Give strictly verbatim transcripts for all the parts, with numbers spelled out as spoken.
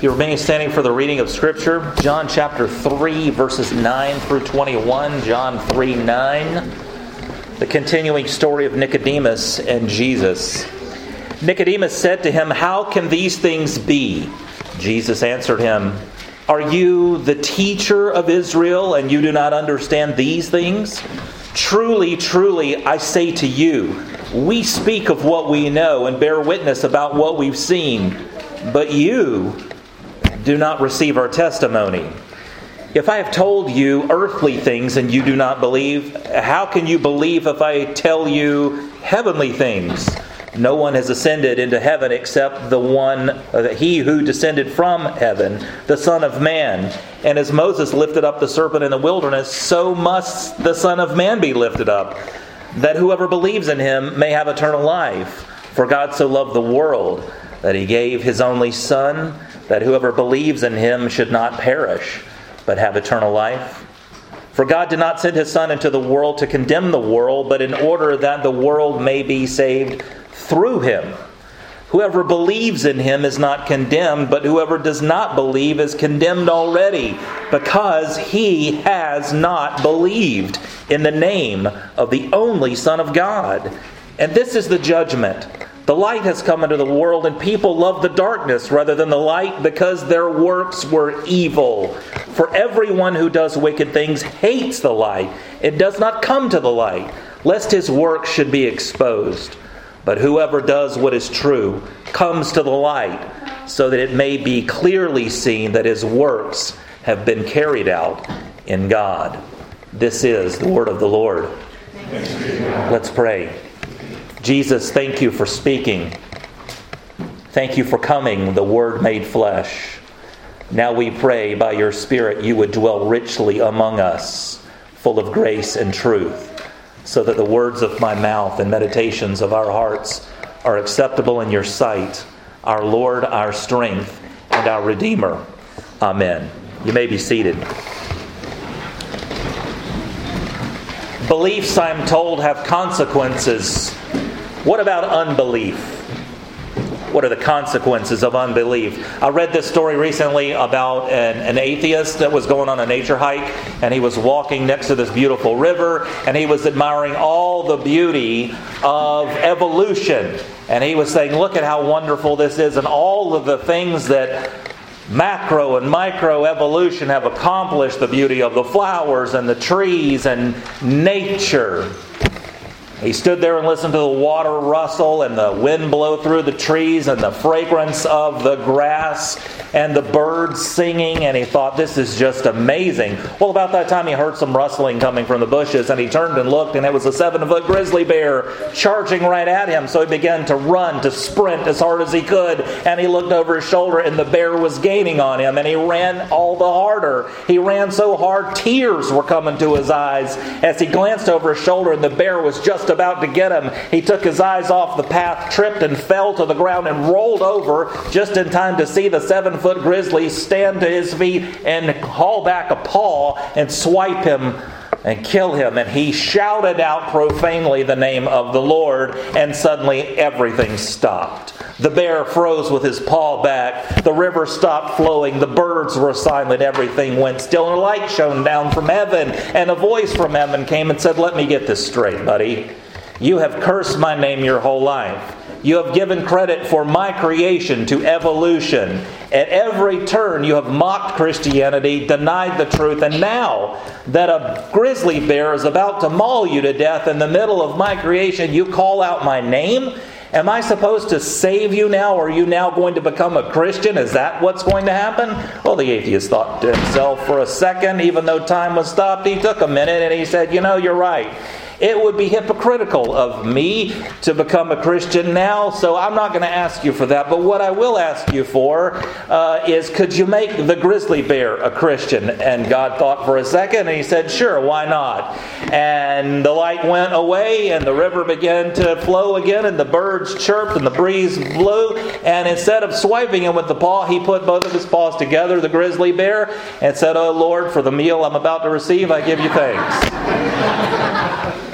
If you remain standing for the reading of Scripture, John chapter three, verses nine through twenty-one, John three nine, the continuing story of Nicodemus and Jesus. Nicodemus said to him, "How can these things be?" Jesus answered him, "Are you the teacher of Israel, and you do not understand these things? Truly, truly, I say to you, we speak of what we know and bear witness about what we've seen, but you do not receive our testimony. If I have told you earthly things and you do not believe, how can you believe if I tell you heavenly things? No one has ascended into heaven except the one, uh, he who descended from heaven, the Son of Man. And as Moses lifted up the serpent in the wilderness, so must the Son of Man be lifted up, that whoever believes in him may have eternal life. For God so loved the world that he gave his only Son, that whoever believes in him should not perish, but have eternal life. For God did not send his Son into the world to condemn the world, but in order that the world may be saved through him. Whoever believes in him is not condemned, but whoever does not believe is condemned already, because he has not believed in the name of the only Son of God. And this is the judgment. The light has come into the world, and people love the darkness rather than the light, because their works were evil. For everyone who does wicked things hates the light and does not come to the light, lest his works should be exposed. But whoever does what is true comes to the light, so that it may be clearly seen that his works have been carried out in God. This is the word of the Lord. Let's pray. Jesus, thank you for speaking. Thank you for coming, the Word made flesh. Now we pray by your Spirit you would dwell richly among us, full of grace and truth, so that the words of my mouth and meditations of our hearts are acceptable in your sight, our Lord, our strength, and our Redeemer. Amen. You may be seated. Beliefs, I'm told, have consequences. What about unbelief? What are the consequences of unbelief? I read this story recently about an, an atheist that was going on a nature hike, and he was walking next to this beautiful river, and he was admiring all the beauty of evolution. And he was saying, look at how wonderful this is, and all of the things that macro and micro evolution have accomplished, the beauty of the flowers and the trees and nature. He stood there and listened to the water rustle and the wind blow through the trees and the fragrance of the grass and the birds singing, and he thought, this is just amazing. Well, about that time he heard some rustling coming from the bushes, and he turned and looked, and it was a seven-foot grizzly bear charging right at him. So he began to run, to sprint as hard as he could, and he looked over his shoulder, and the bear was gaining on him, and he ran all the harder. He ran so hard, tears were coming to his eyes as he glanced over his shoulder, and the bear was just about to get him. He took his eyes off the path, tripped and fell to the ground, and rolled over just in time to see the seven-foot grizzly stand to his feet and haul back a paw and swipe him and kill him. And he shouted out profanely the name of the Lord, and suddenly everything stopped. The bear froze with his paw back. The river stopped flowing. The birds were silent. Everything went still. And a light shone down from heaven, and a voice from heaven came and said, let me get this straight, buddy. You have cursed my name your whole life. You have given credit for my creation to evolution. At every turn you have mocked Christianity, denied the truth, and now that a grizzly bear is about to maul you to death in the middle of my creation, you call out my name? Am I supposed to save you now, or are you now going to become a Christian? Is that what's going to happen? Well, the atheist thought to himself for a second. Even though time was stopped, he took a minute and he said, you know, you're right. It would be hypocritical of me to become a Christian now, so I'm not going to ask you for that. But what I will ask you for uh, is, could you make the grizzly bear a Christian? And God thought for a second, and he said, sure, why not? And the light went away, and the river began to flow again, and the birds chirped, and the breeze blew. And instead of swiping him with the paw, he put both of his paws together, the grizzly bear, and said, oh Lord, for the meal I'm about to receive, I give you thanks.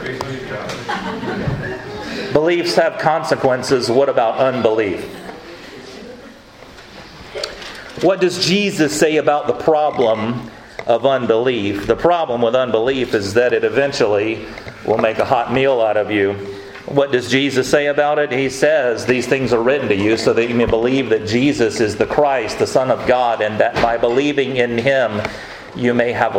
Beliefs have consequences. What about unbelief? What does Jesus say about the problem of unbelief? The problem with unbelief is that it eventually will make a hot meal out of you. What does Jesus say about it? He says, these things are written to you so that you may believe that Jesus is the Christ, the Son of God, and that by believing in Him, you may have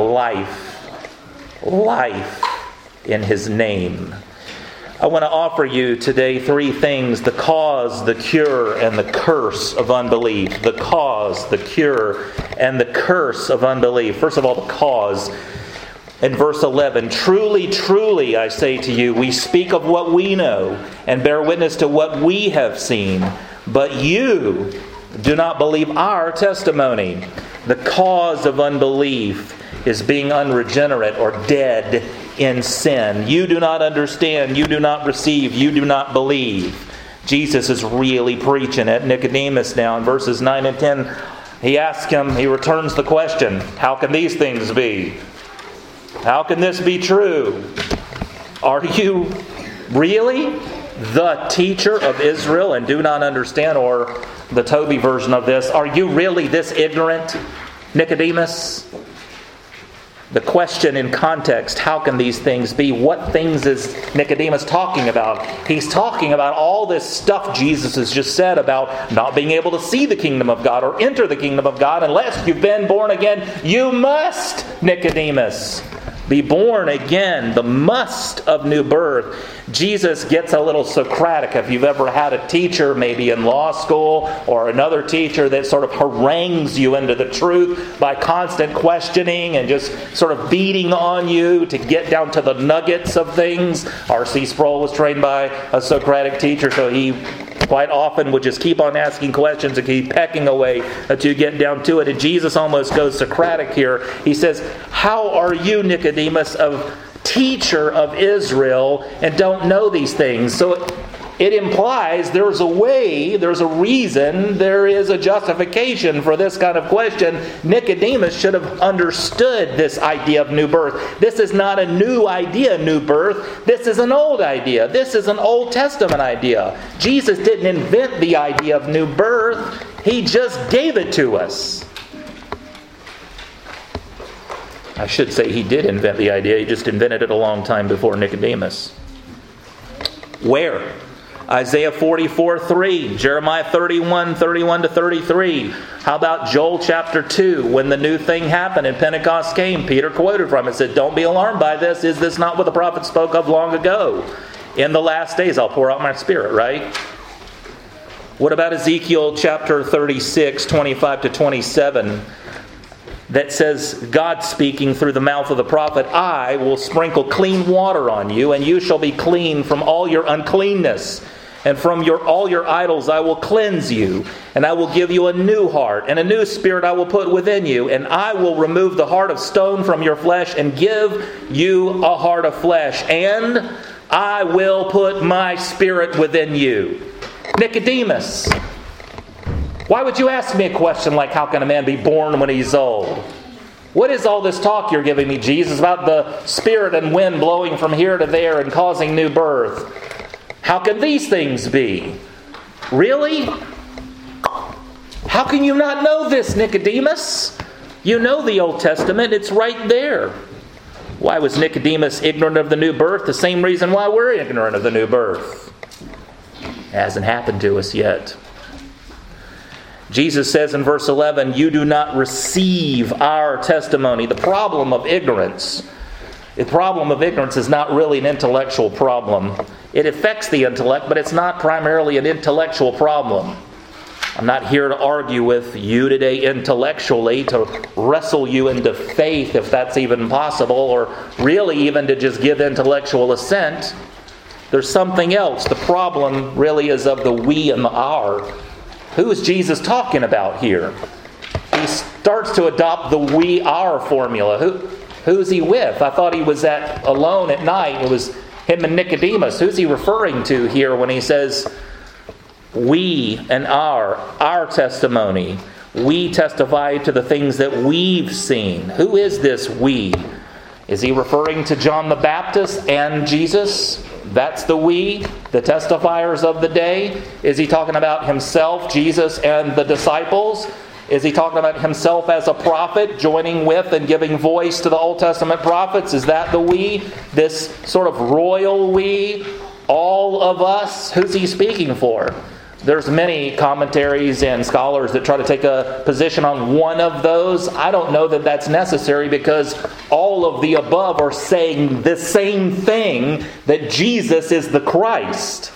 life. Life in His name. I want to offer you today three things: the cause, the cure, and the curse of unbelief. The cause, the cure, and the curse of unbelief. First of all, the cause. In verse eleven, truly, truly, I say to you, we speak of what we know and bear witness to what we have seen, but you do not believe our testimony. The cause of unbelief is being unregenerate or dead in sin. You do not understand, you do not receive, you do not believe. Jesus is really preaching at Nicodemus now in verses nine and ten. He asks him, he returns the question, how can these things be? How can this be true? Are you really the teacher of Israel and do not understand? Or the Toby version of this, are you really this ignorant, Nicodemus? The question in context, how can these things be? What things is Nicodemus talking about? He's talking about all this stuff Jesus has just said about not being able to see the kingdom of God or enter the kingdom of God unless you've been born again. You must, Nicodemus, be born again. The must of new birth. Jesus gets a little Socratic. If you've ever had a teacher, maybe in law school, or another teacher that sort of harangues you into the truth by constant questioning and just sort of beating on you to get down to the nuggets of things. R C Sproul was trained by a Socratic teacher, so he quite often would just keep on asking questions and keep pecking away until you get down to it. And Jesus almost goes Socratic here. He says, how are you, Nicodemus, of teacher of Israel, and don't know these things? So it implies there's a way, there's a reason, there is a justification for this kind of question. Nicodemus should have understood this idea of new birth. This is not a new idea, new birth. This is an old idea. This is an Old Testament idea. Jesus didn't invent the idea of new birth. He just gave it to us. I should say he did invent the idea. He just invented it a long time before Nicodemus. Where? Isaiah forty-four three, Jeremiah thirty-one, thirty-one to thirty-three. How about Joel chapter two? When the new thing happened and Pentecost came, Peter quoted from it, said, don't be alarmed by this. Is this not what the prophet spoke of long ago? In the last days I'll pour out my Spirit, right? What about Ezekiel chapter thirty-six, twenty-five to twenty-seven? That says, God speaking through the mouth of the prophet, I will sprinkle clean water on you, and you shall be clean from all your uncleanness. And from your all your idols I will cleanse you, and I will give you a new heart, and a new spirit I will put within you, and I will remove the heart of stone from your flesh, and give you a heart of flesh, and I will put my Spirit within you. Nicodemus, why would you ask me a question like, how can a man be born when he's old? What is all this talk you're giving me, Jesus, about the Spirit and wind blowing from here to there and causing new birth? How can these things be? Really? How can you not know this, Nicodemus? You know the Old Testament. It's right there. Why was Nicodemus ignorant of the new birth? The same reason why we're ignorant of the new birth. It hasn't happened to us yet. Jesus says in verse eleven, you do not receive our testimony. The problem of ignorance, the problem of ignorance is not really an intellectual problem. It affects the intellect, but it's not primarily an intellectual problem. I'm not here to argue with you today intellectually, to wrestle you into faith if that's even possible, or really even to just give intellectual assent. There's something else. The problem really is of the we and the our. Who is Jesus talking about here? He starts to adopt the we our formula. Who, who's he with? I thought he was at alone at night. It was him and Nicodemus. Who's he referring to here when he says we and our, our testimony? We testify to the things that we've seen. Who is this we? Is he referring to John the Baptist and Jesus? That's the we, the testifiers of the day. Is he talking about himself, Jesus, and the disciples? Is he talking about himself as a prophet, joining with and giving voice to the Old Testament prophets? Is that the we? This sort of royal we? All of us? Who's he speaking for? There's many commentaries and scholars that try to take a position on one of those. I don't know that that's necessary, because all of the above are saying the same thing, that Jesus is the Christ,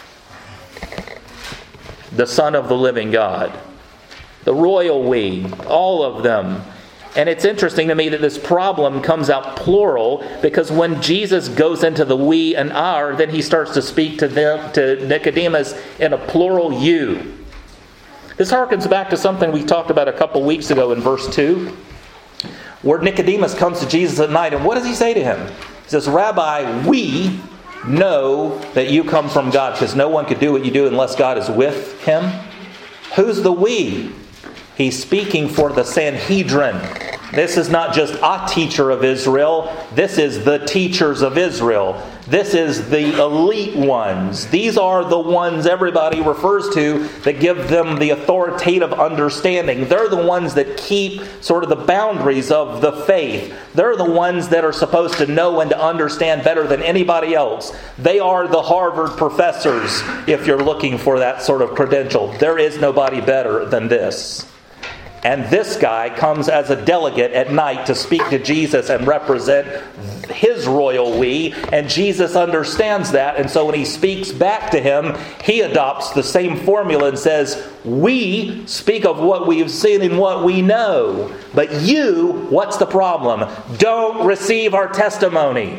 the Son of the living God. The royal we, all of them. And it's interesting to me that this problem comes out plural, because when Jesus goes into the we and our, then he starts to speak to them, to Nicodemus, in a plural you. This harkens back to something we talked about a couple weeks ago in verse two, where Nicodemus comes to Jesus at night, and what does he say to him? He says, Rabbi, we know that you come from God, because no one could do what you do unless God is with him. Who's the we? He's speaking for the Sanhedrin. This is not just a teacher of Israel. This is the teachers of Israel. This is the elite ones. These are the ones everybody refers to that give them the authoritative understanding. They're the ones that keep sort of the boundaries of the faith. They're the ones that are supposed to know and to understand better than anybody else. They are the Harvard professors, if you're looking for that sort of credential. There is nobody better than this. And this guy comes as a delegate at night to speak to Jesus and represent his royal we. And Jesus understands that. And so when he speaks back to him, he adopts the same formula and says, we speak of what we've seen and what we know. But you, what's the problem? Don't receive our testimony.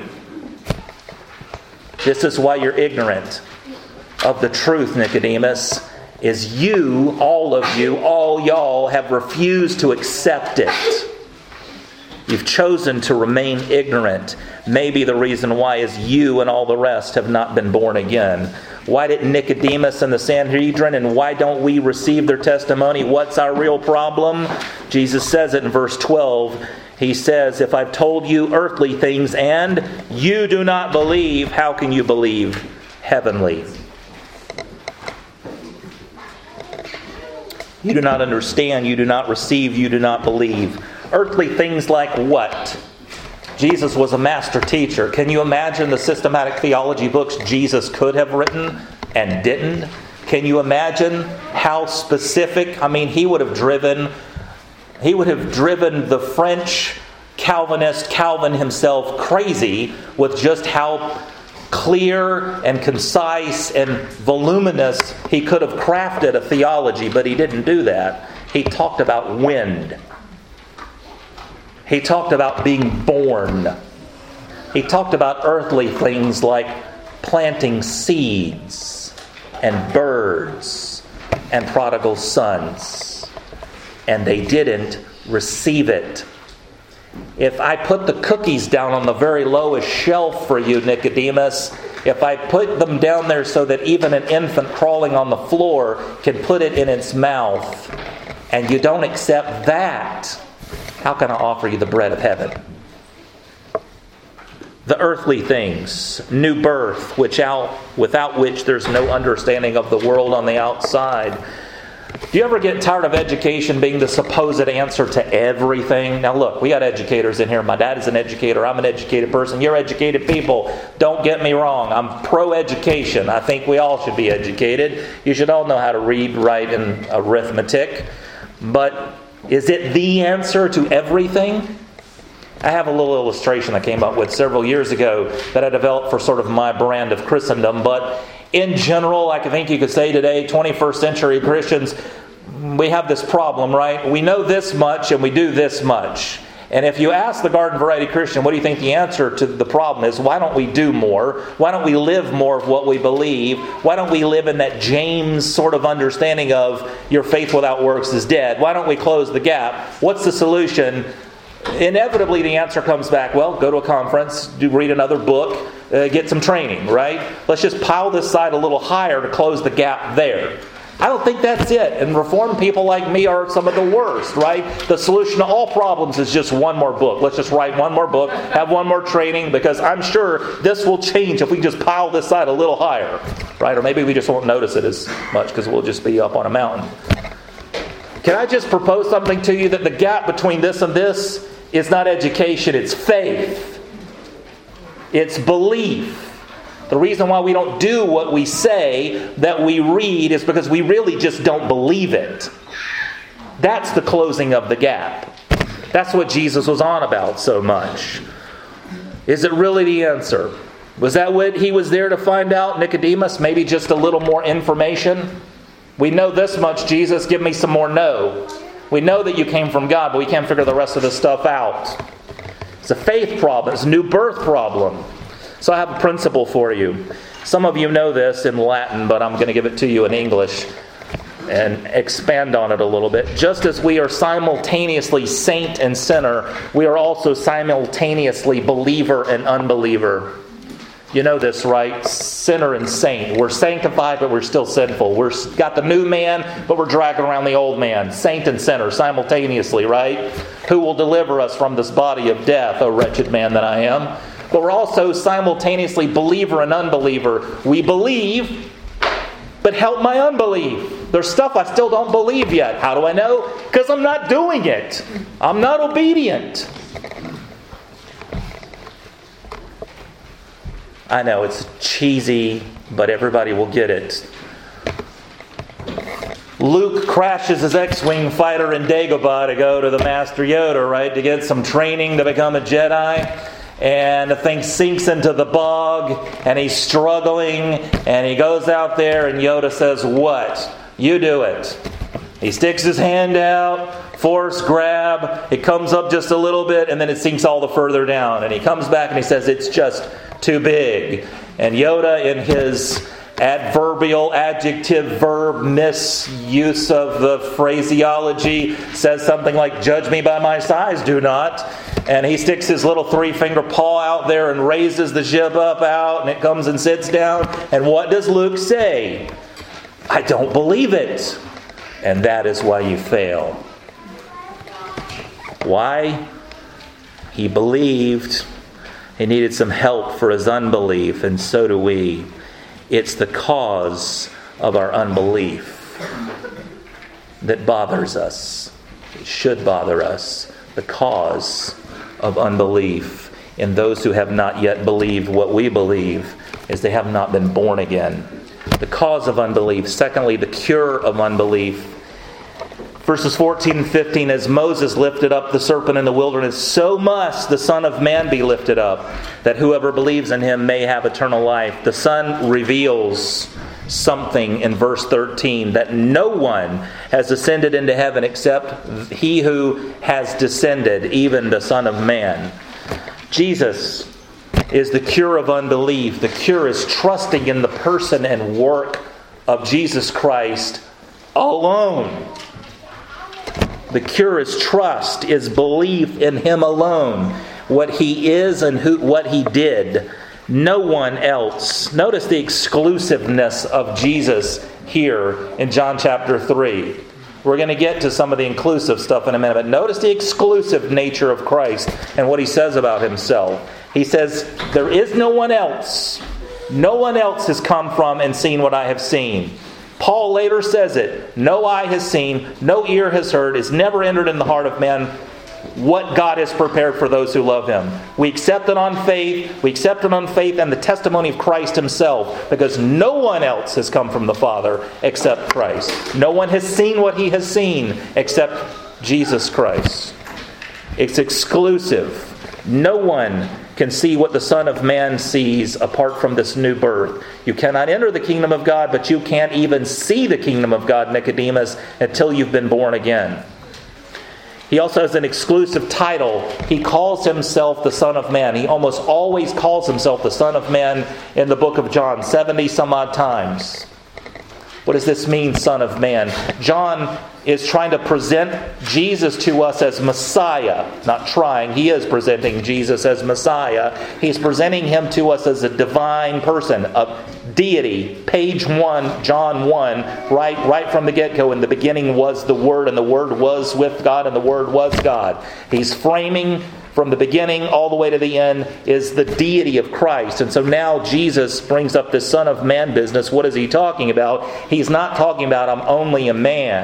This is why you're ignorant of the truth, Nicodemus. Is you, all of you, all y'all have refused to accept it. You've chosen to remain ignorant. Maybe the reason why is you and all the rest have not been born again. Why didn't Nicodemus and the Sanhedrin, and why don't we receive their testimony? What's our real problem? Jesus says it in verse twelve. He says, if I've told you earthly things and you do not believe, how can you believe heavenly? You do not understand, you do not receive, you do not believe. Earthly things like what? Jesus was a master teacher. Can you imagine the systematic theology books Jesus could have written and didn't? Can you imagine how specific? I mean, he would have driven, he would have driven the French Calvinist, Calvin himself, crazy with just how clear and concise and voluminous he could have crafted a theology, but he didn't do that. He talked about wind. He talked about being born. He talked about earthly things like planting seeds and birds and prodigal sons. And they didn't receive it. If I put the cookies down on the very lowest shelf for you, Nicodemus, if I put them down there so that even an infant crawling on the floor can put it in its mouth, and you don't accept that, how can I offer you the bread of heaven? The earthly things, new birth, which out, without which there's no understanding of the world on the outside. Do you ever get tired of education being the supposed answer to everything? Now look, we got educators in here. My dad is an educator. I'm an educated person. You're educated people. Don't get me wrong. I'm pro-education. I think we all should be educated. You should all know how to read, write, and arithmetic. But is it the answer to everything? I have a little illustration I came up with several years ago that I developed for sort of my brand of Christendom, but in general, I think you could say today, twenty-first century Christians, we have this problem, right? We know this much and we do this much. And if you ask the garden variety Christian, what do you think the answer to the problem is? Why don't we do more? Why don't we live more of what we believe? Why don't we live in that James sort of understanding of your faith without works is dead? Why don't we close the gap? What's the solution? Inevitably, the answer comes back, well, go to a conference, do read another book, uh, get some training, right? Let's just pile this side a little higher to close the gap there. I don't think that's it. And Reformed people like me are some of the worst, right? The solution to all problems is just one more book. Let's just write one more book, have one more training, because I'm sure this will change if we just pile this side a little higher, right? Or maybe we just won't notice it as much because we'll just be up on a mountain. Can I just propose something to you, that the gap between this and this is not education, it's faith. It's belief. The reason why we don't do what we say that we read is because we really just don't believe it. That's the closing of the gap. That's what Jesus was on about so much. Is it really the answer? Was that what he was there to find out, Nicodemus? Maybe just a little more information? We know this much, Jesus, give me some more no. We know that you came from God, but we can't figure the rest of this stuff out. It's a faith problem. It's a new birth problem. So I have a principle for you. Some of you know this in Latin, but I'm going to give it to you in English and expand on it a little bit. Just as we are simultaneously saint and sinner, we are also simultaneously believer and unbeliever. You know this, right? Sinner and saint. We're sanctified, but we're still sinful. We've got the new man, but we're dragging around the old man. Saint and sinner simultaneously, right? Who will deliver us from this body of death, O wretched man that I am? But we're also simultaneously believer and unbeliever. We believe, but help my unbelief. There's stuff I still don't believe yet. How do I know? Because I'm not doing it. I'm not obedient. I know it's cheesy, but everybody will get it. Luke crashes his X-Wing fighter in Dagobah to go to the Master Yoda, right? To get some training to become a Jedi. And the thing sinks into the bog, and he's struggling, and he goes out there, and Yoda says, "What? You do it." He sticks his hand out, force grab, it comes up just a little bit, and then it sinks all the further down. And he comes back and he says, "It's just too big." And Yoda, in his adverbial, adjective, verb misuse of the phraseology, says something like, "Judge me by my size, do not." And he sticks his little three-finger paw out there and raises the ship up out, and it comes and sits down. And what does Luke say? "I don't believe it." And that is why you fail. Why? He believed. He needed some help for his unbelief, and so do we. It's the cause of our unbelief that bothers us. It should bother us. The cause of unbelief in those who have not yet believed what we believe is they have not been born again. The cause of unbelief. Secondly, the cure of unbelief. Verses fourteen and fifteen, as Moses lifted up the serpent in the wilderness, so must the Son of Man be lifted up, that whoever believes in him may have eternal life. The Son reveals something in verse thirteen, that no one has ascended into heaven except he who has descended, even the Son of Man. Jesus is the cure of unbelief. The cure is trusting in the person and work of Jesus Christ alone. The cure is trust, is belief in Him alone. What He is and who, what He did. No one else. Notice the exclusiveness of Jesus here in John chapter three. We're going to get to some of the inclusive stuff in a minute, but notice the exclusive nature of Christ and what He says about Himself. He says, there is no one else. No one else has come from and seen what I have seen. Paul later says it. No eye has seen, no ear has heard, it's never entered in the heart of man what God has prepared for those who love Him. We accept it on faith. We accept it on faith and the testimony of Christ Himself, because no one else has come from the Father except Christ. No one has seen what He has seen except Jesus Christ. It's exclusive. No one can see what the Son of Man sees apart from this new birth. You cannot enter the kingdom of God, but you can't even see the kingdom of God, Nicodemus, until you've been born again. He also has an exclusive title. He calls Himself the Son of Man. He almost always calls Himself the Son of Man in the book of John, seventy some odd times. What does this mean, Son of Man? John is trying to present Jesus to us as Messiah. Not trying, he is presenting Jesus as Messiah. He's presenting Him to us as a divine person, a deity. Page one, John one, right, right from the get-go. In the beginning was the Word, and the Word was with God, and the Word was God. He's framing from the beginning all the way to the end is the deity of Christ. And so now Jesus brings up this Son of Man business. What is He talking about? He's not talking about I'm only a man. What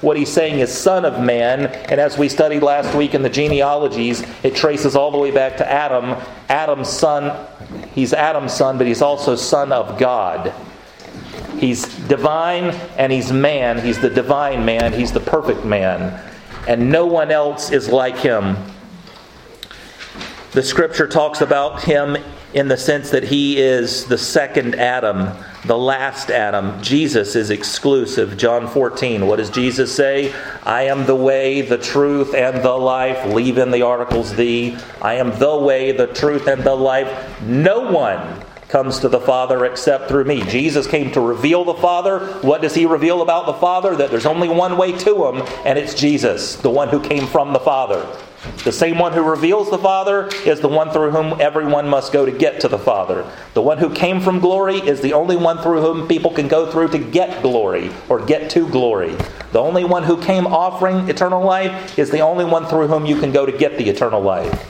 what he's saying is Son of Man. And as we studied last week in the genealogies, it traces all the way back to Adam. Adam's son, he's Adam's son, but he's also Son of God. He's divine and he's man. He's the divine man. He's the perfect man. And no one else is like him. The Scripture talks about him in the sense that he is the second Adam, the last Adam. Jesus is exclusive. John fourteen, what does Jesus say? I am the way, the truth, and the life. Leave in the articles the. I am the way, the truth, and the life. No one comes to the Father except through me. Jesus came to reveal the Father. What does he reveal about the Father? That there's only one way to him, and it's Jesus, the one who came from the Father. The same one who reveals the Father is the one through whom everyone must go to get to the Father. The one who came from glory is the only one through whom people can go through to get glory or get to glory. The only one who came offering eternal life is the only one through whom you can go to get the eternal life.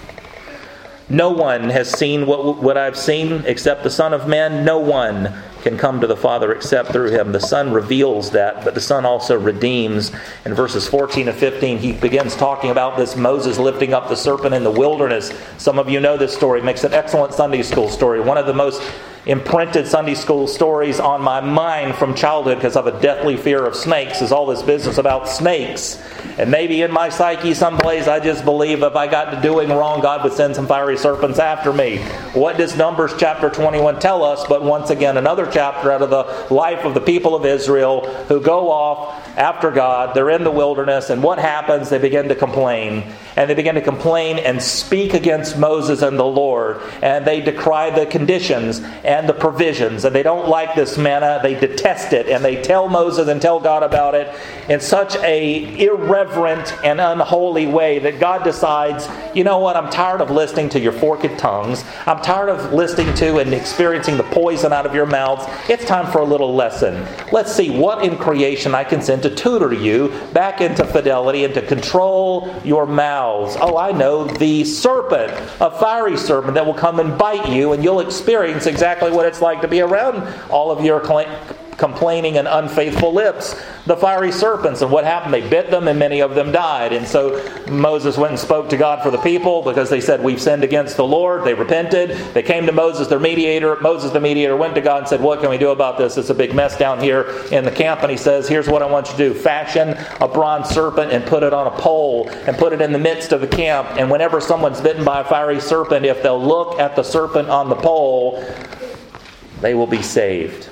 No one has seen what, what I've seen except the Son of Man. No one can come to the Father except through him. The Son reveals that, but the Son also redeems. In verses fourteen and fifteen, he begins talking about this Moses lifting up the serpent in the wilderness. Some of you know this story. It makes an excellent Sunday school story. One of the most imprinted Sunday school stories on my mind from childhood, because I have a deathly fear of snakes, is all this business about snakes. And maybe in my psyche someplace I just believe if I got to doing wrong, God would send some fiery serpents after me. What does Numbers chapter twenty-one tell us? But once again, another chapter out of the life of the people of Israel who go off after God. They're in the wilderness, and what happens? They begin to complain. And they begin to complain and speak against Moses and the Lord. And they decry the conditions and the provisions. And they don't like this manna. They detest it. And they tell Moses and tell God about it in such a irreverent and unholy way that God decides, you know what, I'm tired of listening to your forked tongues. I'm tired of listening to and experiencing the poison out of your mouths. It's time for a little lesson. Let's see what in creation I can send to tutor you back into fidelity and to control your mouths. Oh, I know, the serpent, a fiery serpent that will come and bite you, and you'll experience exactly what it's like to be around all of your cl- complaining and unfaithful lips, the fiery serpents. And what happened? They bit them, and many of them died. And so Moses went and spoke to God for the people because they said, we've sinned against the Lord. They repented. They came to Moses, their mediator. Moses, the mediator, went to God and said, what can we do about this? It's a big mess down here in the camp. And he says, here's what I want you to do. Fashion a bronze serpent and put it on a pole and put it in the midst of the camp. And whenever someone's bitten by a fiery serpent, if they'll look at the serpent on the pole, they will be saved.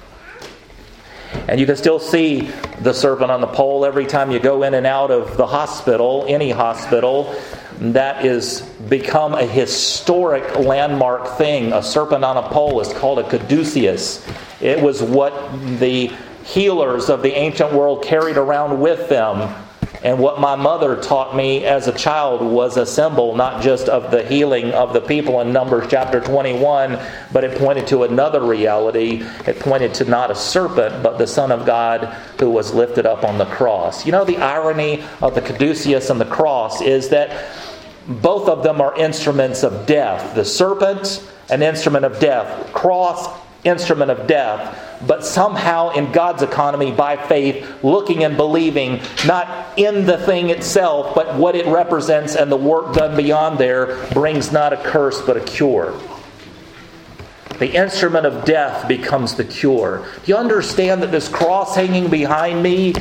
And you can still see the serpent on the pole every time you go in and out of the hospital, any hospital. That is become a historic landmark thing. A serpent on a pole is called a caduceus. It was what the healers of the ancient world carried around with them. And what my mother taught me as a child was a symbol not just of the healing of the people in Numbers chapter twenty-one, but it pointed to another reality. It pointed to not a serpent, but the Son of God who was lifted up on the cross. You know, the irony of the caduceus and the cross is that both of them are instruments of death. The serpent, an instrument of death. Cross, instrument of death. But somehow in God's economy, by faith, looking and believing, not in the thing itself, but what it represents and the work done beyond there, brings not a curse but a cure. The instrument of death becomes the cure. Do you understand that this cross hanging behind me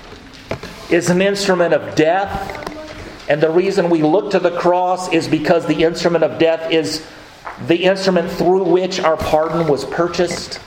is an instrument of death? And the reason we look to the cross is because the instrument of death is the instrument through which our pardon was purchased.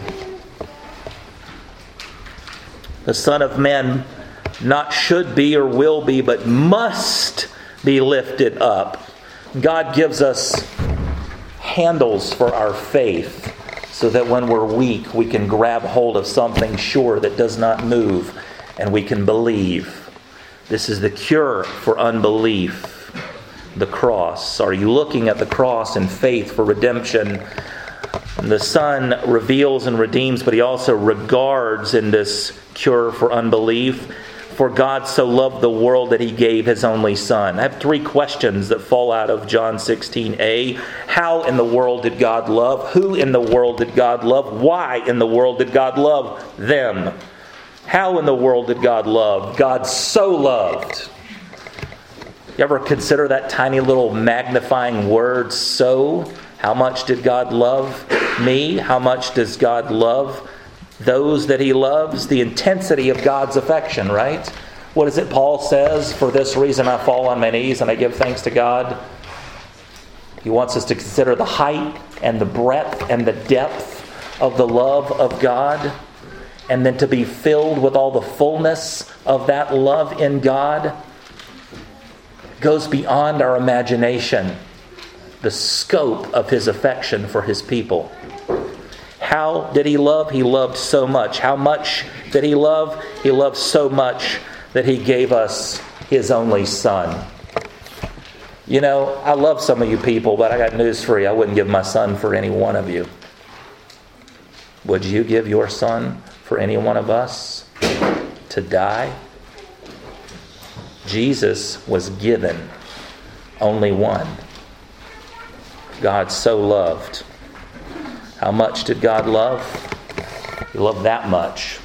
The Son of Man not should be or will be, but must be lifted up. God gives us handles for our faith so that when we're weak, we can grab hold of something sure that does not move, and we can believe. This is the cure for unbelief. The cross. Are you looking at the cross in faith for redemption? The Son reveals and redeems, but He also regards in this cure for unbelief. For God so loved the world that He gave His only Son. I have three questions that fall out of John sixteen a. How in the world did God love? Who in the world did God love? Why in the world did God love them? How in the world did God love? God so loved. You ever consider that tiny little magnifying word, so? How much did God love me? How much does God love those that He loves? The intensity of God's affection, right? What is it Paul says? For this reason I fall on my knees and I give thanks to God. He wants us to consider the height and the breadth and the depth of the love of God, and then to be filled with all the fullness of that love in God. Goes beyond our imagination, the scope of His affection for His people. How did He love? He loved so much. How much did He love? He loved so much that He gave us His only Son. You know, I love some of you people, but I got news for you. I wouldn't give my son for any one of you. Would you give your son for any one of us to die? Jesus was given only one. God so loved. How much did God love? He loved that much.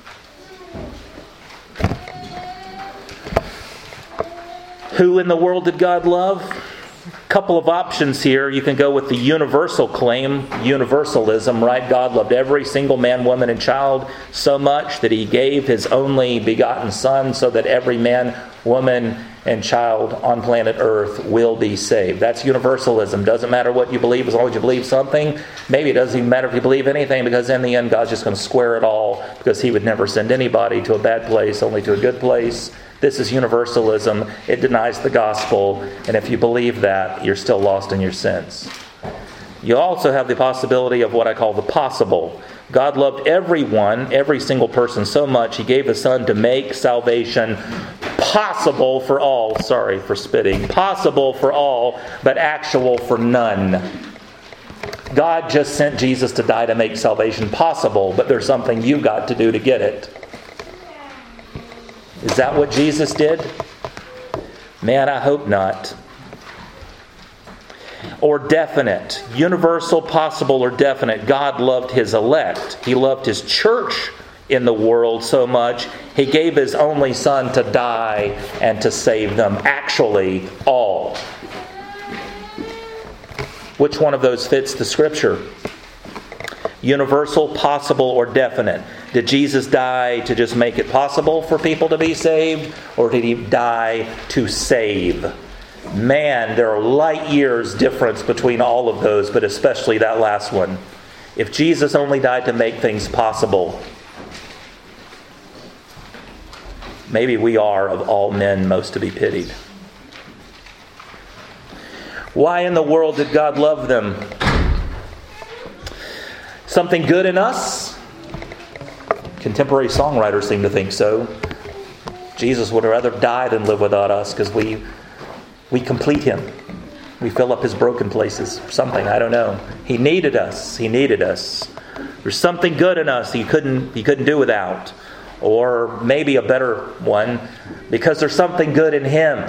Who in the world did God love? A couple of options here. You can go with the universal claim, universalism, right? God loved every single man, woman, and child so much that He gave His only begotten Son so that every man, woman, and child on planet Earth will be saved. That's universalism. Doesn't matter what you believe as long as you believe something. Maybe it doesn't even matter if you believe anything, because in the end God's just going to square it all, because He would never send anybody to a bad place, only to a good place. This is universalism. It denies the gospel. And if you believe that, you're still lost in your sins. You also have the possibility of what I call the possible. God loved everyone, every single person so much, He gave His Son to make salvation possible for all. Sorry for spitting. Possible for all, but actual for none. God just sent Jesus to die to make salvation possible, but there's something you got to do to get it. Is that what Jesus did? Man, I hope not. Or definite. Universal, possible, or definite. God loved His elect. He loved His church in the world so much, He gave His only Son to die and to save them. Actually, all. Which one of those fits the Scripture? Universal, possible, or definite? Did Jesus die to just make it possible for people to be saved? Or did He die to save? Man, there are light years difference between all of those, but especially that last one. If Jesus only died to make things possible, maybe we are of all men most to be pitied. Why in the world did God love them? Something good in us? Contemporary songwriters seem to think so. Jesus would rather die than live without us, because we we complete Him. We fill up His broken places. Something, I don't know. He needed us. He needed us. There's something good in us He couldn't He couldn't do without. Or maybe a better one, because there's something good in Him.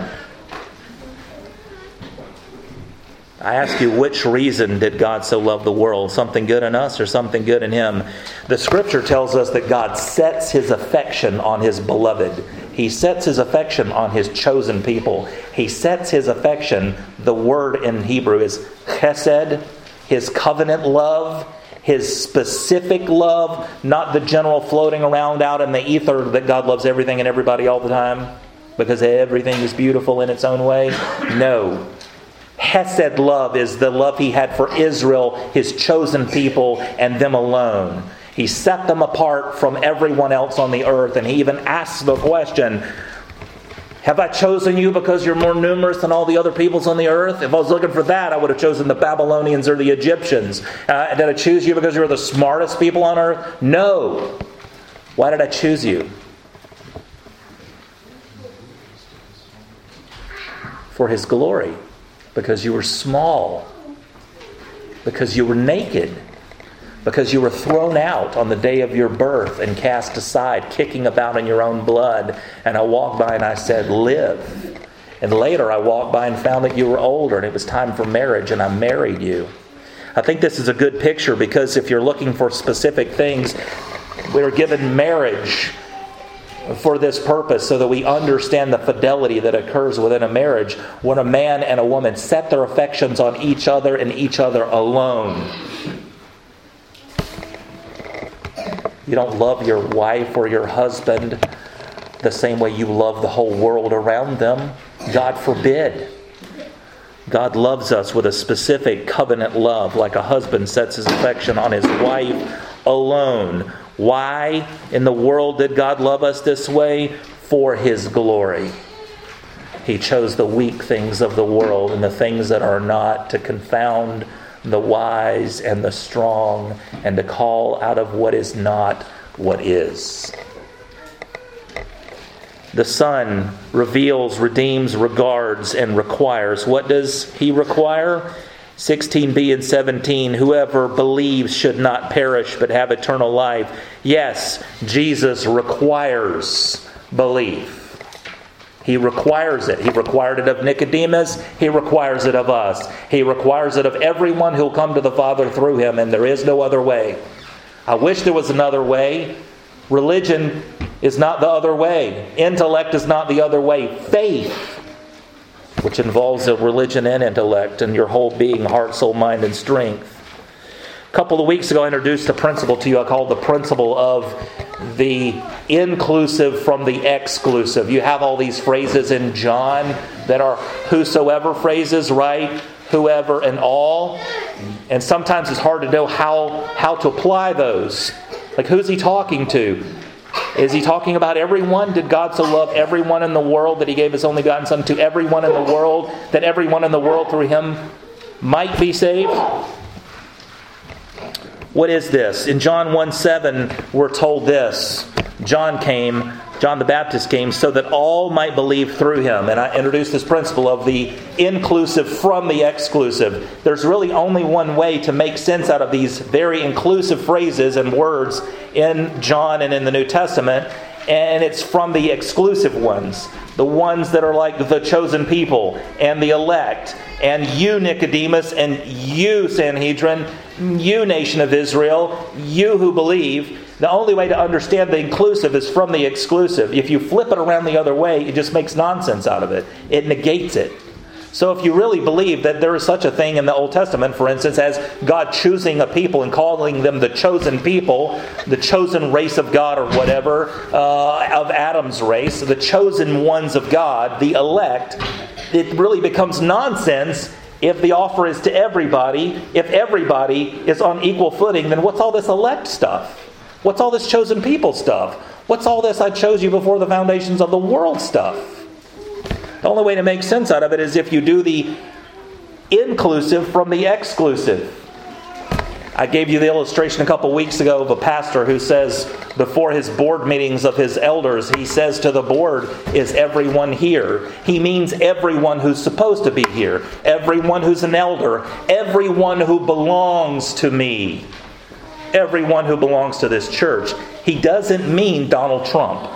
I ask you, which reason did God so love the world? Something good in us or something good in Him? The Scripture tells us that God sets His affection on His beloved. He sets His affection on His chosen people. He sets His affection, the word in Hebrew is chesed, His covenant love, His specific love, not the general floating around out in the ether that God loves everything and everybody all the time because everything is beautiful in its own way. No. Hesed love is the love He had for Israel, His chosen people, and them alone. He set them apart from everyone else on the earth, and He even asks the question, have I chosen you because you're more numerous than all the other peoples on the earth? If I was looking for that, I would have chosen the Babylonians or the Egyptians. Uh, did I choose you because you were the smartest people on earth? No. Why did I choose you? For His glory. Because you were small. Because you were naked. Because you were thrown out on the day of your birth and cast aside, kicking about in your own blood. And I walked by and I said, live. And later I walked by and found that you were older and it was time for marriage, and I married you. I think this is a good picture, because if you're looking for specific things, we were given marriage for this purpose, so that we understand the fidelity that occurs within a marriage when a man and a woman set their affections on each other and each other alone. You don't love your wife or your husband the same way you love the whole world around them. God forbid. God loves us with a specific covenant love, like a husband sets his affection on his wife alone. Why in the world did God love us this way? For His glory. He chose the weak things of the world and the things that are not to confound the wise and the strong, and to call out of what is not what is. The Son reveals, redeems, regards, and requires. What does He require? sixteen b and seventeen, whoever believes should not perish but have eternal life. Yes, Jesus requires belief. He requires it. He required it of Nicodemus. He requires it of us. He requires it of everyone who'll come to the Father through Him, and there is no other way. I wish there was another way. Religion is not the other way. Intellect is not the other way. Faith, which involves a religion and intellect and your whole being, heart, soul, mind, and strength. A couple of weeks ago, I introduced a principle to you I called the principle of the inclusive from the exclusive. You have all these phrases in John that are whosoever phrases, right? Whoever and all. And sometimes it's hard to know how, how to apply those. Like, who's He talking to? Is He talking about everyone? Did God so love everyone in the world that He gave His only begotten Son to everyone in the world, that everyone in the world through Him might be saved? What is this? In John one seven, we're told this. John came, John the Baptist came, so that all might believe through Him. And I introduced this principle of the inclusive from the exclusive. There's really only one way to make sense out of these very inclusive phrases and words in John and in the New Testament, and it's from the exclusive ones. The ones that are like the chosen people and the elect, and you, Nicodemus, and you, Sanhedrin, you, nation of Israel, you who believe. The only way to understand the inclusive is from the exclusive. If you flip it around the other way, it just makes nonsense out of it. It negates it. So if you really believe that there is such a thing in the Old Testament, for instance, as God choosing a people and calling them the chosen people, the chosen race of God or whatever, uh, of Adam's race, the chosen ones of God, the elect, it really becomes nonsense if the offer is to everybody. If everybody is on equal footing, then what's all this elect stuff? What's all this chosen people stuff? What's all this I chose you before the foundations of the world stuff? The only way to make sense out of it is if you do the inclusive from the exclusive. I gave you the illustration a couple weeks ago of a pastor who says before his board meetings of his elders, he says to the board, is everyone here? He means everyone who's supposed to be here. Everyone who's an elder. Everyone who belongs to me. Everyone who belongs to this church. He doesn't mean Donald Trump.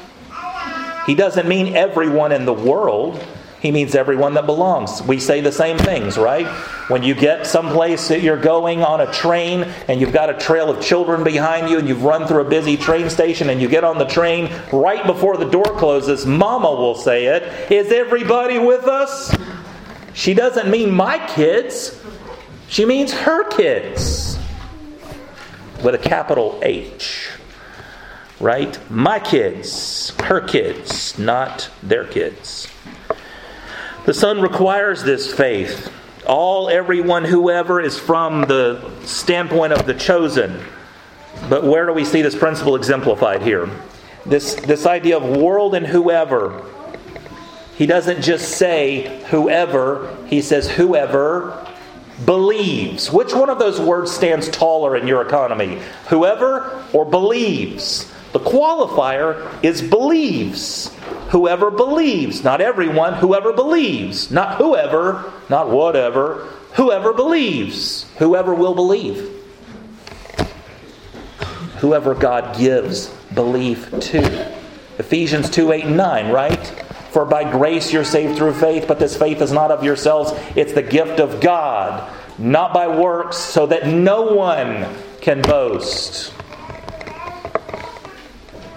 He doesn't mean everyone in the world. He means everyone that belongs. We say the same things, right? When you get someplace that you're going on a train and you've got a trail of children behind you and you've run through a busy train station and you get on the train, right before the door closes, Mama will say it, is everybody with us? She doesn't mean my kids. She means her kids. With a capital H. Right? My kids, her kids, not their kids. The Son requires this faith. All, everyone, whoever is from the standpoint of the chosen. But where do we see this principle exemplified here? This, this idea of world and whoever. He doesn't just say whoever, he says whoever believes. Which one of those words stands taller in your economy? Whoever or believes? The qualifier is believes. Whoever believes. Not everyone. Whoever believes. Not whoever. Not whatever. Whoever believes. Whoever will believe. Whoever God gives belief to. Ephesians two, eight, and nine, right? For by grace you're saved through faith, but this faith is not of yourselves. It's the gift of God, not by works, so that no one can boast.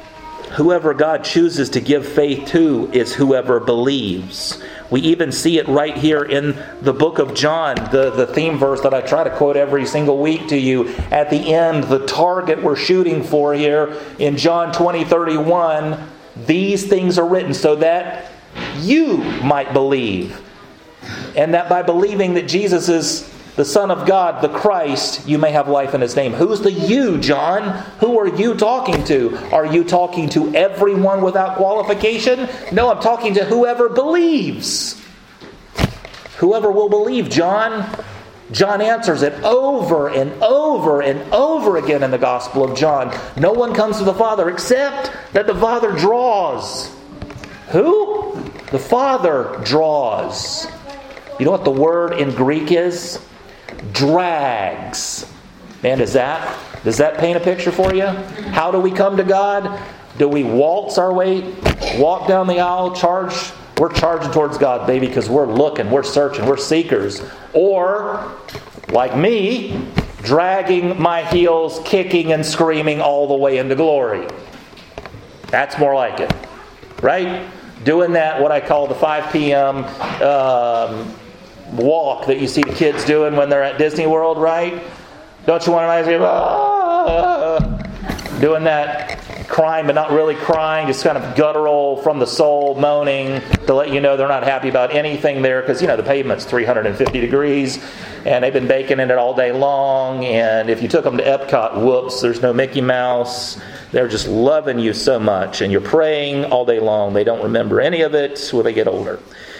Whoever God chooses to give faith to is whoever believes. We even see it right here in the book of John, the, the theme verse that I try to quote every single week to you. At the end, the target we're shooting for here in John twenty thirty-one, these things are written so that you might believe. And that by believing that Jesus is the Son of God, the Christ, you may have life in His name. Who's the you, John? Who are you talking to? Are you talking to everyone without qualification? No, I'm talking to whoever believes. Whoever will believe, John. John answers it over and over and over again in the Gospel of John. No one comes to the Father except that the Father draws. Who? The Father draws. You know what the word in Greek is? Drags. Man, does that, does that paint a picture for you? How do we come to God? Do we waltz our way, walk down the aisle, charge? We're charging towards God, baby, because we're looking, we're searching, we're seekers. Or, like me, dragging my heels, kicking and screaming all the way into glory. That's more like it. Right? Doing that, what I call the five p.m. Um, walk that you see the kids doing when they're at Disney World, right? Don't you want to say, ah, doing that, crying but not really crying, just kind of guttural from the soul, moaning to let you know they're not happy about anything there because, you know, the pavement's three hundred fifty degrees and they've been baking in it all day long, and if you took them to Epcot, whoops, there's no Mickey Mouse. They're just loving you so much, and you're praying all day long. They don't remember any of it when they get older.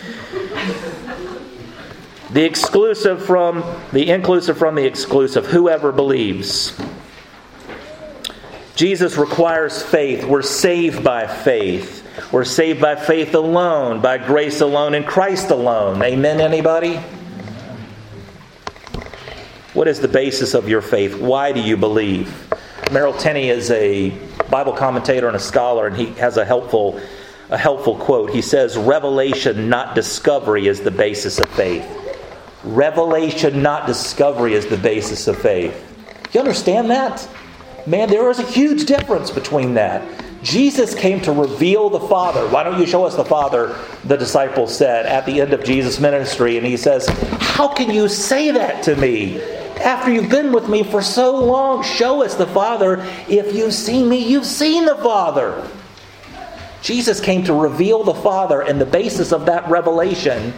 The exclusive from the inclusive from the exclusive. Whoever believes. Jesus requires faith. We're saved by faith. We're saved by faith alone, by grace alone, in Christ alone. Amen, anybody? What is the basis of your faith? Why do you believe? Merrill Tenney is a Bible commentator and a scholar, and he has a helpful, a helpful quote. He says, "Revelation, not discovery, is the basis of faith." Revelation, not discovery, is the basis of faith. You understand that? Man, there is a huge difference between that. Jesus came to reveal the Father. Why don't you show us the Father, the disciples said at the end of Jesus' ministry. And he says, how can you say that to me? After you've been with me for so long, show us the Father. If you've seen me, you've seen the Father. Jesus came to reveal the Father, and the basis of that revelation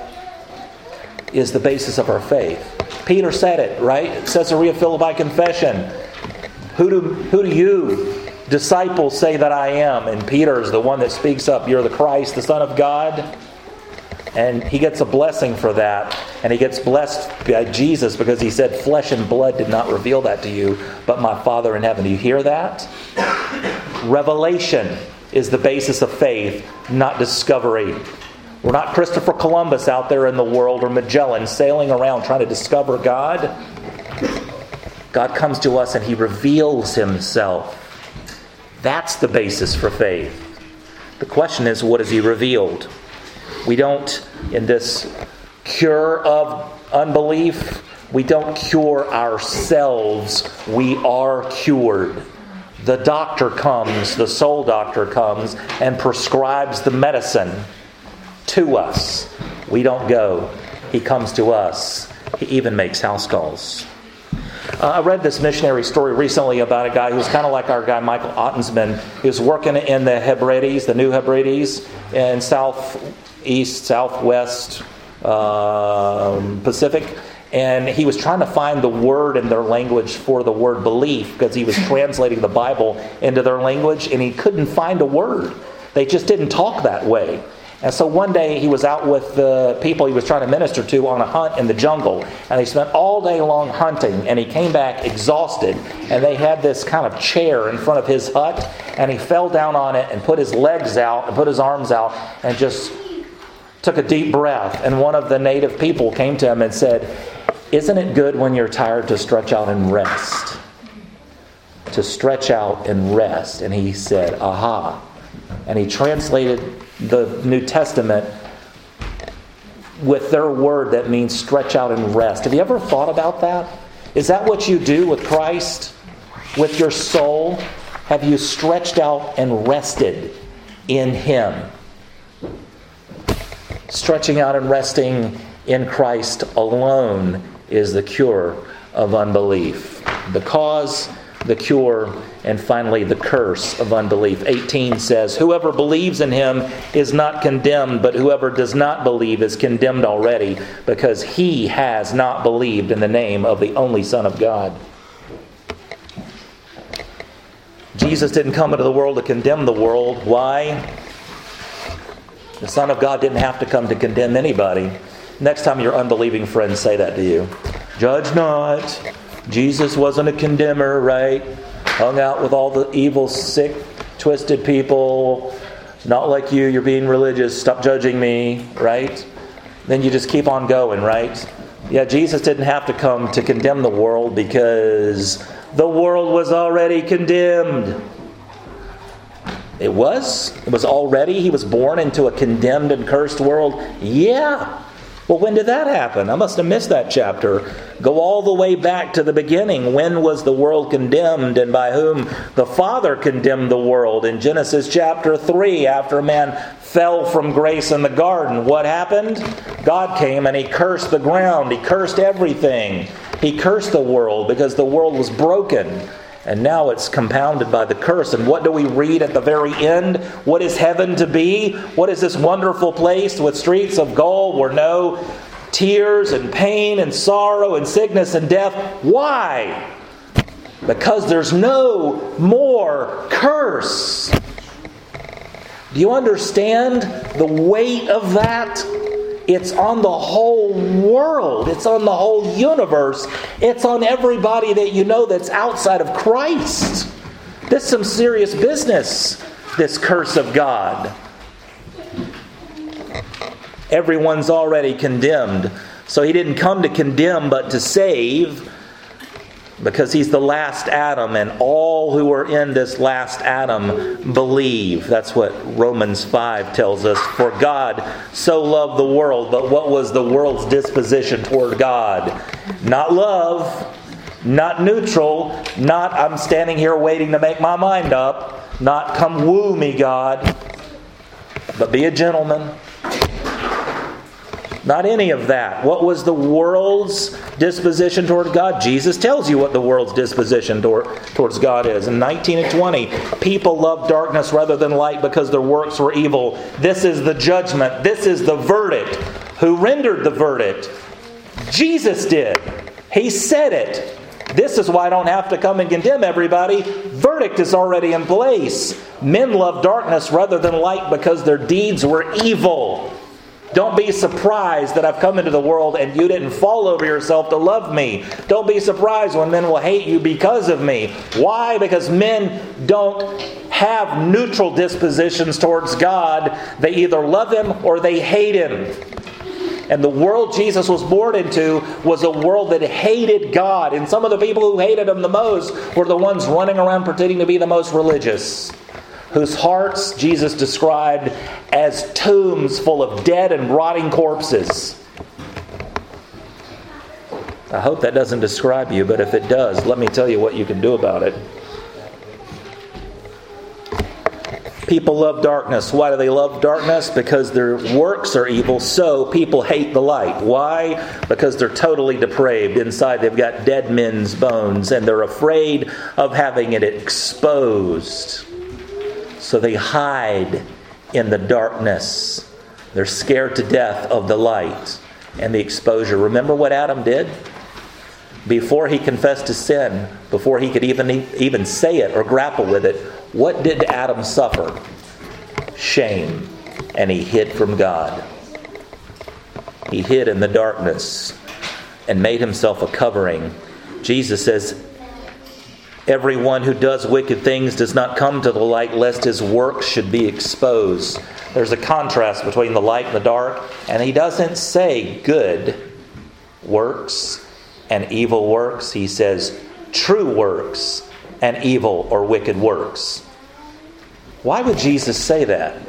is the basis of our faith. Peter said it, right? Caesarea Philippi confession. Who do, who do you, disciples, say that I am? And Peter is the one that speaks up. You're the Christ, the Son of God. And he gets a blessing for that. And he gets blessed by Jesus because he said, flesh and blood did not reveal that to you, but my Father in heaven. Do you hear that? Revelation is the basis of faith, not discovery. We're not Christopher Columbus out there in the world, or Magellan sailing around trying to discover God. God comes to us and He reveals Himself. That's the basis for faith. The question is, what has He revealed? We don't, in this cure of unbelief, we don't cure ourselves. We are cured. The doctor comes, the soul doctor comes, and prescribes the medicine to us. We don't go. He comes to us. He even makes house calls. Uh, I read this missionary story recently about a guy who's kind of like our guy Michael Ottensman. He was working in the Hebrides, the New Hebrides, in southeast, southwest um, Pacific. And he was trying to find the word in their language for the word belief, because he was translating the Bible into their language, and he couldn't find a word. They just didn't talk that way. And so one day he was out with the people he was trying to minister to on a hunt in the jungle. And they spent all day long hunting. And he came back exhausted. And they had this kind of chair in front of his hut. And he fell down on it and put his legs out and put his arms out and just took a deep breath. And one of the native people came to him and said, "Isn't it good when you're tired to stretch out and rest?" To stretch out and rest. And he said, "Aha." And he translated the New Testament with their word that means stretch out and rest. Have you ever thought about that? Is that what you do with Christ? With your soul? Have you stretched out and rested in Him? Stretching out and resting in Christ alone is the cure of unbelief. The cause, the cure, and finally the curse of unbelief. eighteen says, "Whoever believes in Him is not condemned, but whoever does not believe is condemned already, because he has not believed in the name of the only Son of God." Jesus didn't come into the world to condemn the world. Why? The Son of God didn't have to come to condemn anybody. Next time your unbelieving friends say that to you, judge not. Jesus wasn't a condemner, right? Hung out with all the evil, sick, twisted people. Not like you, you're being religious. Stop judging me, right? Then you just keep on going, right? Yeah, Jesus didn't have to come to condemn the world because the world was already condemned. It was? It was already? He was born into a condemned and cursed world? Yeah. Well, when did that happen? I must have missed that chapter. Go all the way back to the beginning. When was the world condemned, and by whom? The Father condemned the world. In Genesis chapter three, after man fell from grace in the garden, what happened? God came and He cursed the ground. He cursed everything. He cursed the world because the world was broken. And now it's compounded by the curse. And what do we read at the very end? What is heaven to be? What is this wonderful place with streets of gold where no tears and pain and sorrow and sickness and death? Why? Because there's no more curse. Do you understand the weight of that? It's on the whole world. It's on the whole universe. It's on everybody that you know that's outside of Christ. This is some serious business, this curse of God. Everyone's already condemned. So He didn't come to condemn but to save, because He's the last Adam, and all who are in this last Adam believe. That's what Romans five tells us. For God so loved the world, but what was the world's disposition toward God? Not love, not neutral, not I'm standing here waiting to make my mind up, not come woo me, God, but be a gentleman. Not any of that. What was the world's disposition toward God? Jesus tells you what the world's disposition toward, towards God is. In nineteen and twenty, people loved darkness rather than light because their works were evil. This is the judgment. This is the verdict. Who rendered the verdict? Jesus did. He said it. This is why I don't have to come and condemn everybody. Verdict is already in place. Men love darkness rather than light because their deeds were evil. Don't be surprised that I've come into the world and you didn't fall over yourself to love me. Don't be surprised when men will hate you because of me. Why? Because men don't have neutral dispositions towards God. They either love Him or they hate Him. And the world Jesus was born into was a world that hated God. And some of the people who hated Him the most were the ones running around pretending to be the most religious, whose hearts Jesus described as tombs full of dead and rotting corpses. I hope that doesn't describe you, but if it does, let me tell you what you can do about it. People love darkness. Why do they love darkness? Because their works are evil, so people hate the light. Why? Because they're totally depraved. Inside they've got dead men's bones, and they're afraid of having it exposed. So they hide in the darkness. They're scared to death of the light and the exposure. Remember what Adam did? Before he confessed his sin, before he could even, even say it or grapple with it, what did Adam suffer? Shame. And he hid from God. He hid in the darkness and made himself a covering. Jesus says, everyone who does wicked things does not come to the light, lest his works should be exposed. There's a contrast between the light and the dark. And He doesn't say good works and evil works. He says true works and evil or wicked works. Why would Jesus say that?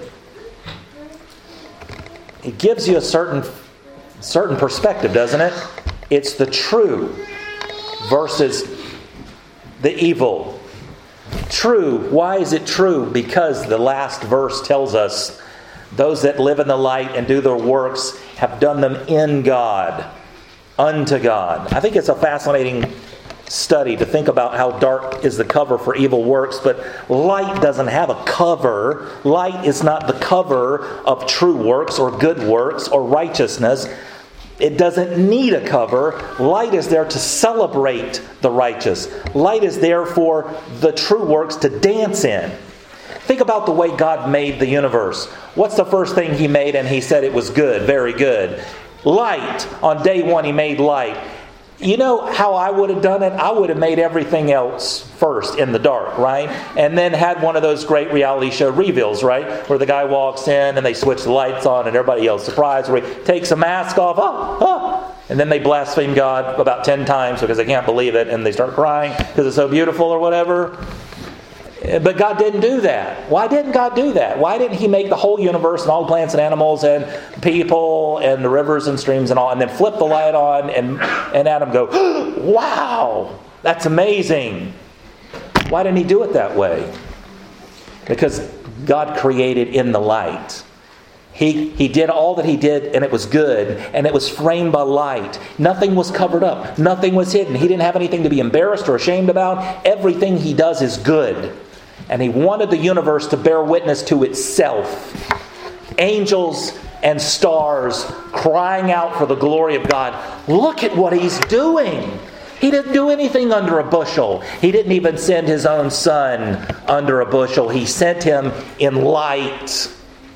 It gives you a certain, certain perspective, doesn't it? It's the true versus the evil. True. Why is it true? Because the last verse tells us, those that live in the light and do their works have done them in God, unto God. I think it's a fascinating study to think about how dark is the cover for evil works, but light doesn't have a cover. Light is not the cover of true works or good works or righteousness. It doesn't need a cover. Light is there to celebrate the righteous. Light is there for the true works to dance in. Think about the way God made the universe. What's the first thing He made and He said it was good, very good? Light. On day one He made light. You know how I would have done it? I would have made everything else first in the dark, right? And then had one of those great reality show reveals, right? Where the guy walks in and they switch the lights on and everybody yells surprise, where he takes a mask off, oh, oh, and then they blaspheme God about ten times because they can't believe it and they start crying because it's so beautiful or whatever. But God didn't do that. Why didn't God do that? Why didn't He make the whole universe and all the plants and animals and people and the rivers and streams and all, and then flip the light on and, and Adam go, wow, that's amazing. Why didn't He do it that way? Because God created in the light. He, he did all that He did, and it was good, and it was framed by light. Nothing was covered up. Nothing was hidden. He didn't have anything to be embarrassed or ashamed about. Everything He does is good. And He wanted the universe to bear witness to itself. Angels and stars crying out for the glory of God. Look at what He's doing. He didn't do anything under a bushel. He didn't even send His own Son under a bushel. He sent Him in light.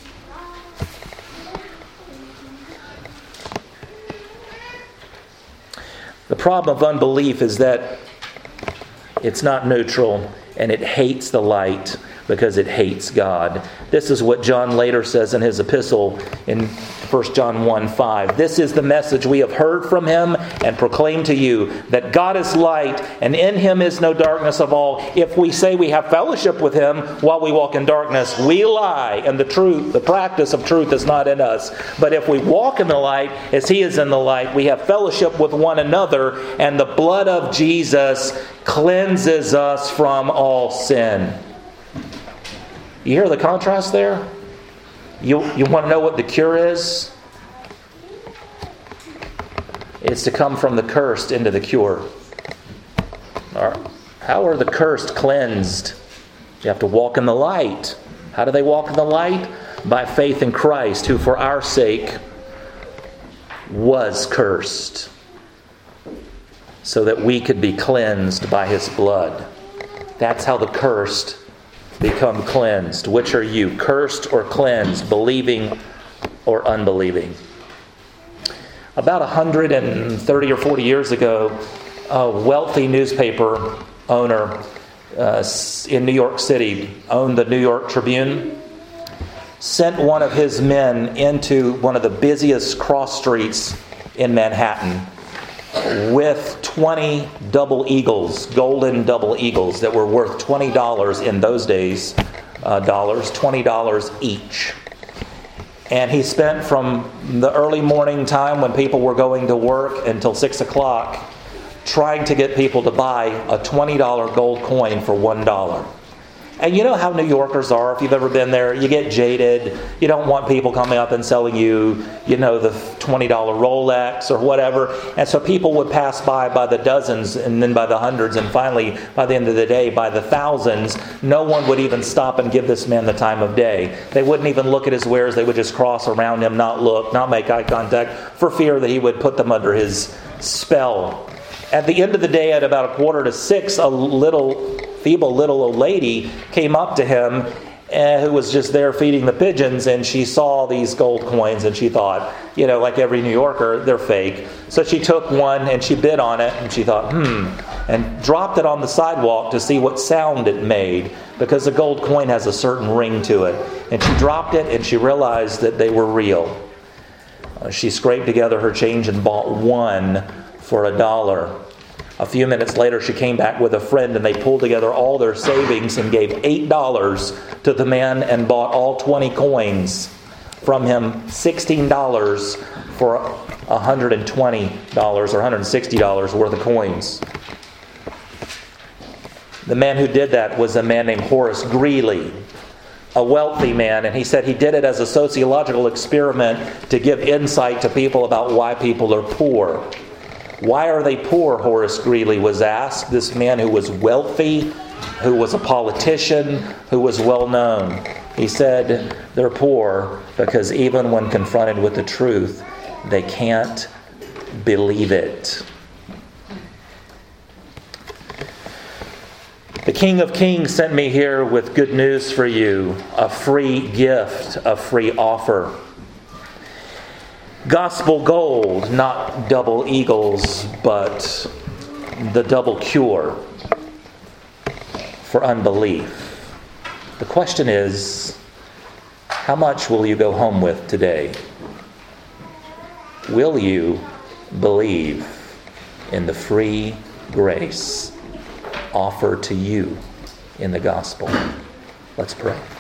The problem of unbelief is that it's not neutral and it hates the light because it hates God. This is what John later says in his epistle in First John one five. This is the message we have heard from Him and proclaim to you, that God is light and in Him is no darkness of all. If we say we have fellowship with Him while we walk in darkness, we lie, and the truth, the practice of truth is not in us. But if we walk in the light as He is in the light, we have fellowship with one another, and the blood of Jesus cleanses us from all sin. You hear the contrast there? You, you want to know what the cure is? It's to come from the cursed into the cure. How are the cursed cleansed? You have to walk in the light. How do they walk in the light? By faith in Christ, who for our sake was cursed, so that we could be cleansed by His blood. That's how the cursed become cleansed. Which are you, cursed or cleansed, believing or unbelieving? About one hundred thirty or forty years ago, a wealthy newspaper owner uh, in New York City, owned the New York Tribune, sent one of his men into one of the busiest cross streets in Manhattan with twenty double eagles, golden double eagles that were worth twenty dollars in those days, uh, dollars, twenty dollars each. And he spent from the early morning time when people were going to work until six o'clock trying to get people to buy a twenty dollars gold coin for one dollar. And you know how New Yorkers are. If you've ever been there, you get jaded. You don't want people coming up and selling you, you know, the twenty dollars Rolex or whatever. And so people would pass by by the dozens and then by the hundreds. And finally, by the end of the day, by the thousands. No one would even stop and give this man the time of day. They wouldn't even look at his wares. They would just cross around him, not look, not make eye contact, for fear that he would put them under his spell. At the end of the day, at about a quarter to six, a little feeble little old lady came up to him uh, who was just there feeding the pigeons, and she saw these gold coins and she thought, you know, like every New Yorker, they're fake. So she took one and she bid on it and she thought, hmm, and dropped it on the sidewalk to see what sound it made, because the gold coin has a certain ring to it. And she dropped it and she realized that they were real. Uh, she scraped together her change and bought one for a dollar. A few minutes later, she came back with a friend and they pulled together all their savings and gave eight dollars to the man and bought all twenty coins from him, sixteen dollars for one hundred twenty dollars or one hundred sixty dollars worth of coins. The man who did that was a man named Horace Greeley, a wealthy man, and he said he did it as a sociological experiment to give insight to people about why people are poor. Why are they poor, Horace Greeley was asked, this man who was wealthy, who was a politician, who was well known. He said they're poor because even when confronted with the truth, they can't believe it. The King of Kings sent me here with good news for you, a free gift, a free offer. Gospel gold, not double eagles, but the double cure for unbelief. The question is, how much will you go home with today? Will you believe in the free grace offered to you in the gospel? Let's pray.